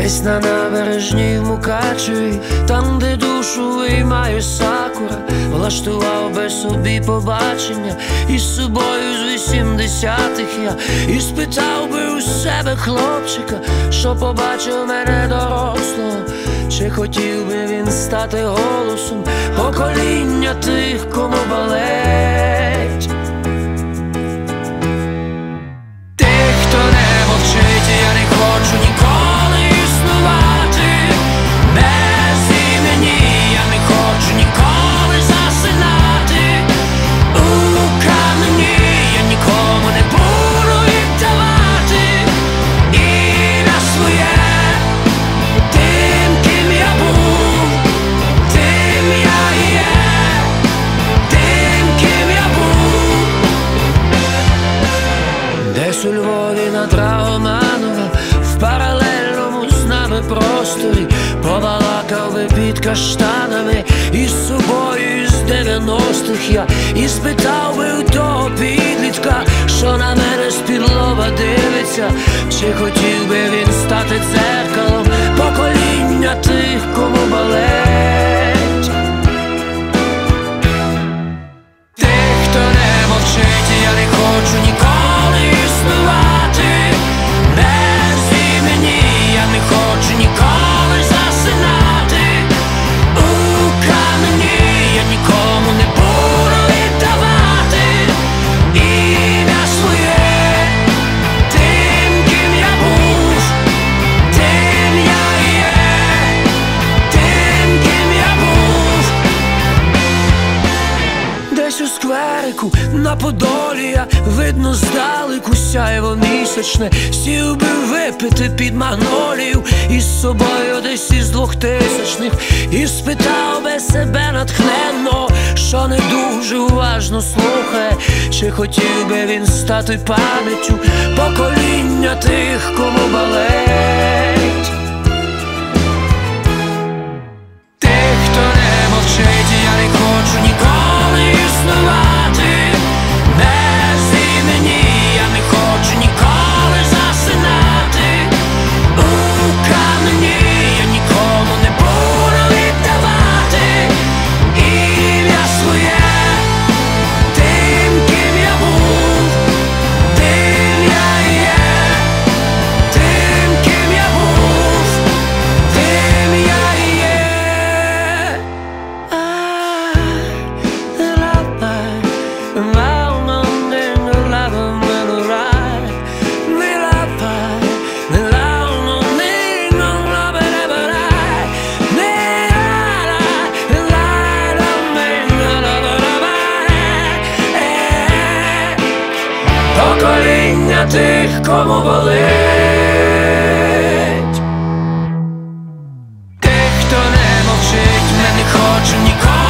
Десь на набережній в Мукачеві, там, де душу виймає сакура, влаштував би собі побачення із собою з 80-х я. І спитав би у себе хлопчика, що побачив мене дорослого, чи хотів би він стати голосом покоління тих, кому болить. Тих, хто не мовчить, я не хочу ніколи існувати без імені, я не хочу ніколи засинати у камені, я нікому не буду віддавати ім'я своє. Тим, ким я був, тим я і є, тим, ким я був. Десь у Львові на Драгоманова, в паралельному з нами просторі, побалакав би під каштанами із собою із 90-х я. І спитав би у того підлітка, що на мене з-під лоба дивиться, чи хотів би він стати дзеркалом покоління тих, кому болить. Тих, хто не мовчить, я не хочу ніколи існувати без імені, я не хочу ніколи засинати у камені, я нікому не буду віддавати ім'я своє. Тим, ким я був, тим я і є, тим, ким я був. Десь у скверику на Подолі я, видно здалеку сяйво місячне, сів би випити під магнолію із собою десь із 2000-х. І спитав би себе натхненно, що не дуже уважно слухає, чи хотів би він стати пам'яттю покоління тих, кому болить. Тих, хто не мовчить, я не хочу ніколи існувати без імені, я не хочу ніколи засинати у камені, я нікому не буду віддавати ім'я своє. Тим, ким я був, тим я і є, тим, ким я був, тим я і є. Покоління тих, кому болить. Тих, хто не мовчить, я не хочу ніколи